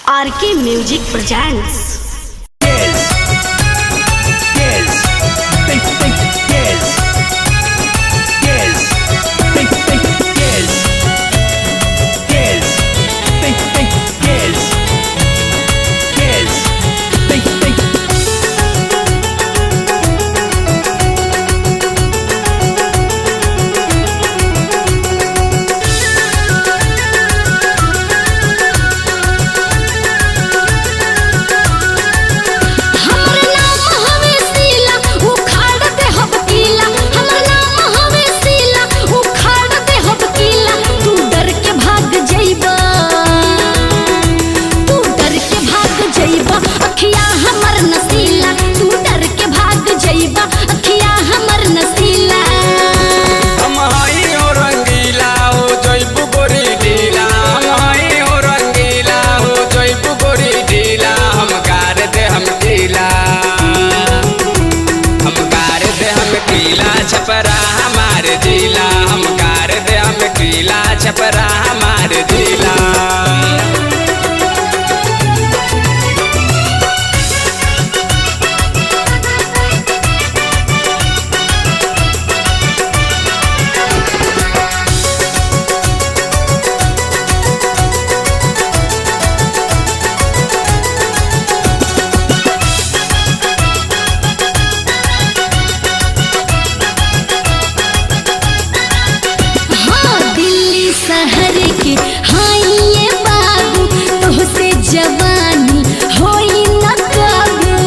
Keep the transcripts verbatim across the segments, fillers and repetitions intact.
आर के music presents. Chhapra हमारे जिला हम कार दे हम किला छपरा हमारे जिला। शहर के हाँ ये बाबू तोहसे जवानी होई न काबू।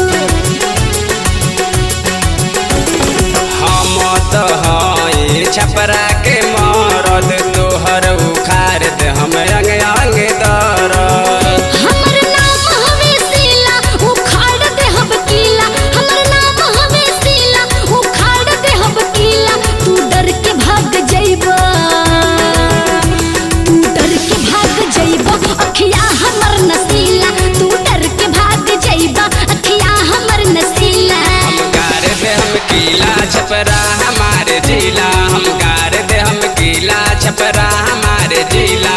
हम तो हैं छपरा के मरद तोहर उखाड़ दे हम अंग अंग दरद। हमर नाम हवे सीला उखाड़ दे हम किला हमर नाम हवे सीला उखाड़ दे हम किला। तू डर के भाग जइबा अखिया हमर नसीला तू डर के भाग जइबा अखिया हमर नसीला। हम कार दे हम किला छपरा हमारे जिला हम कार दे हम किला छपरा हमारे जिला।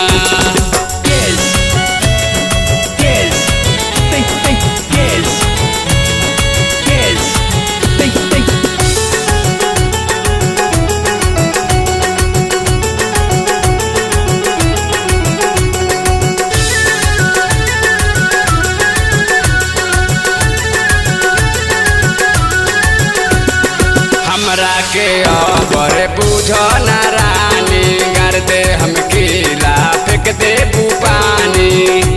हमरा के अबर बुझो ना रानी कर दे हम किला फेंक दे पानी।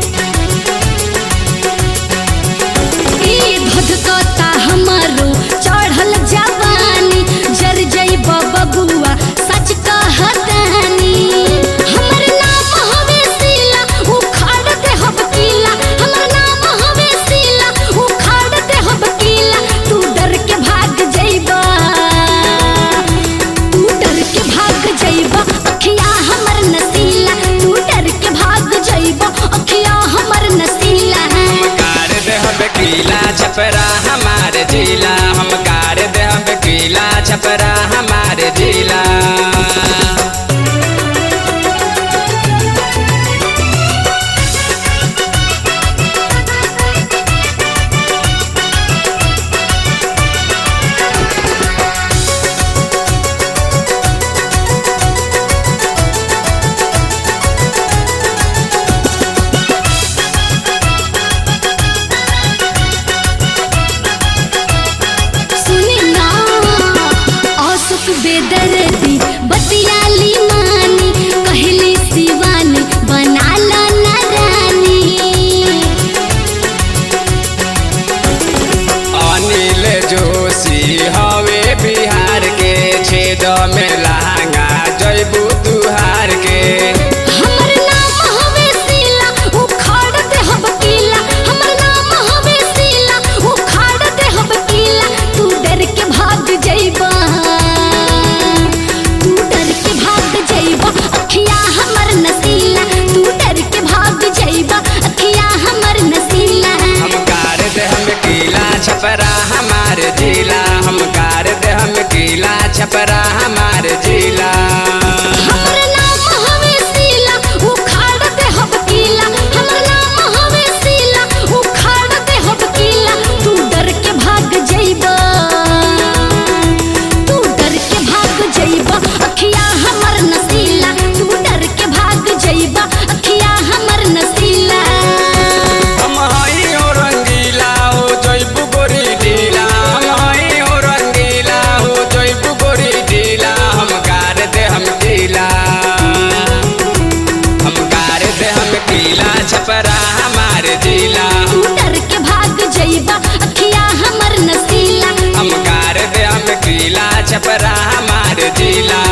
ई धधकता हमारो चढ़ल जवानी जर जइबा बबुआ सच कहतानी। हमर नाम हवे सीला उखाड़ दे हम किला हमर नाम हवे सीला उखाड़ दे हम किला। तू डर के भाग जइबा अखिया हमर नसीला तू डर के भाग जइबा अखिया हमर नसीला। हम कार दे हम किला छपरा हमारे जिला हम कार दे हम किला छपरा हमारे जिला। छपरा हमार जिला डर के भाग जइबा अखिया हमर नसीला हम गार दे हम किला छपरा हमार जिला